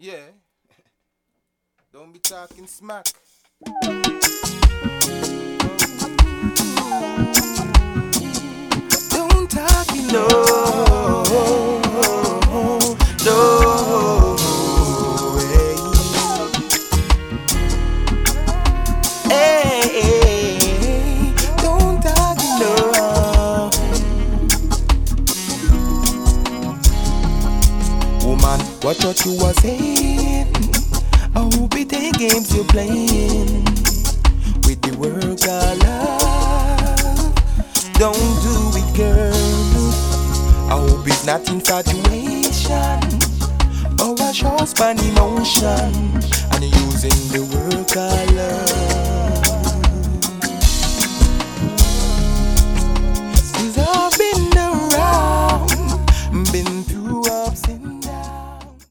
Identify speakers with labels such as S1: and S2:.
S1: Yeah, don't be talking smack. Don't talk, no, no way. Hey, don't talk, no. Woman, what thought you was saying? I hope it ain't games you're playing with the word of love. Don't do it, girl. I hope it's not infatuation or a short span emotion, and you're using the word of love.